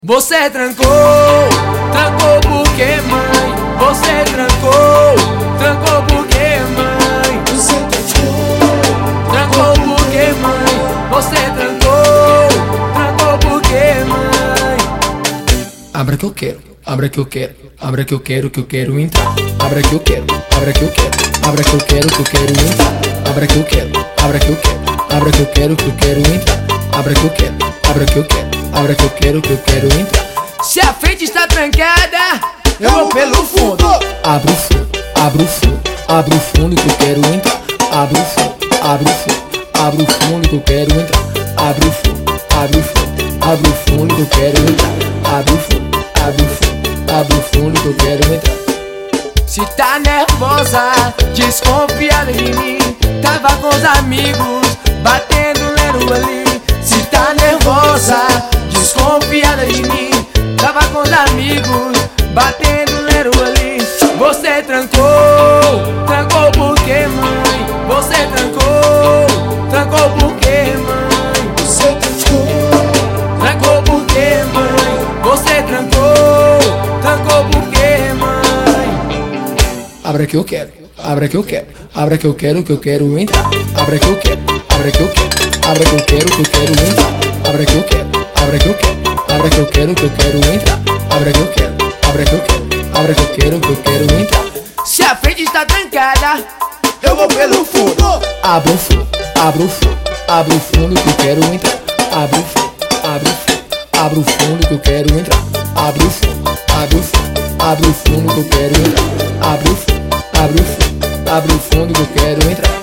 Você trancou porque mãe. Você trancou porque mãe. Você Trancou porque mãe. Você trancou porque mãe. Abra que eu quero, abra que eu quero, abra que eu quero entrar. Abra que eu quero, abra que eu quero, abra que eu quero entrar. Abra que eu quero, abra que eu quero, abra que eu quero entrar. Abra que eu quero, abra que eu quero, abra que eu quero entrar. Se a frente está trancada, eu vou pelo fundo. Abra o fundo, abra o fundo, abra o fundo que eu quero entrar. Abra o fundo, abra o fundo, abra o fundo que eu quero entrar. Abra o fundo, abra o fundo, abra o fundo que eu quero entrar. Abra o fundo, abre o fundo, abre o fundo que eu quero entrar. Se tá nervosa, desconfiada de mim. Tava com os amigos, batendo lero ali. Se tá nervosa, desconfiada de mim. Tava com os amigos, batendo lero ali. Você trancou porque mãe. Você trancou porque mãe. Você Trancou porque mãe. Você trancou porque mãe. Abra que eu quero, abra que eu quero, abra que eu quero entrar. Abra que eu quero, abra que eu quero, abra que eu quero entrar. Abra que eu quero, abra que eu quero, abra que eu quero entrar. Abra que eu quero, abra que eu quero, abra que eu quero entrar. Se a frente está trancada, eu vou pelo fundo. Abra o fundo, abra o fundo, abra o fundo que eu quero entrar. Abra o fundo, abra o fundo, abra o fundo que eu quero entrar. Abra o fundo, abra o fundo, abra o fundo que eu quero entrar. Abra o fundo, abra o fundo, abra o fundo que eu quero entrar.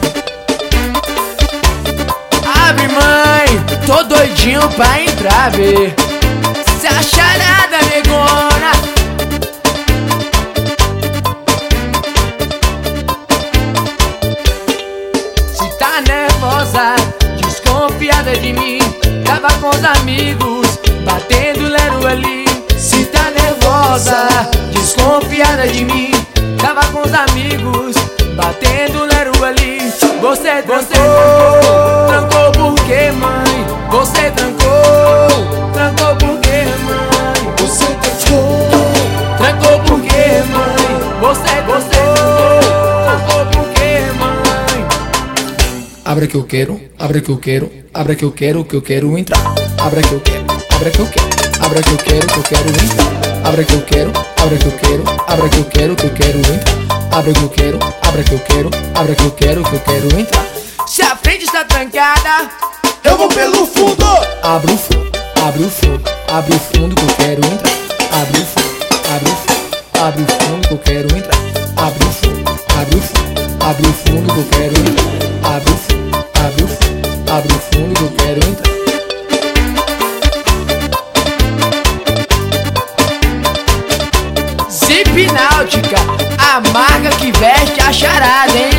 abre mãe, tô doidinho pra entrar, vê. Se a charada, negona. Se tá nervosa, desconfiada de mim. Tava com os amigos, batendo lero ali. Se tá nervosa, desconfiada de mim. Tava com os amigos, batendo lero ali. Você trancou porque mãe. Você trancou porque mãe. Você Trancou porque mãe. Você trancou porque mãe. Abra que eu quero, abra que eu quero, abra que eu quero entrar. Abra que eu quero, abra que eu quero, abra que eu quero entrar. Abra que eu quero, abra que eu quero, abra que eu quero entrar. Abra que eu quero, abra que eu quero, abra que eu quero entrar. Se a frente está trancada, eu vou pelo fundo. Abra o fundo, abre o fundo, abre o fundo que eu quero entrar. Abre o fundo, abre o fundo, abre o fundo que eu quero entrar. Abre o fundo, abre o fundo, abre o fundo que eu quero entrar. Abre o fundo, abre o fundo, abre o fundo que eu quero entrar. Zip Náutica, a marca que veste a charada, hein?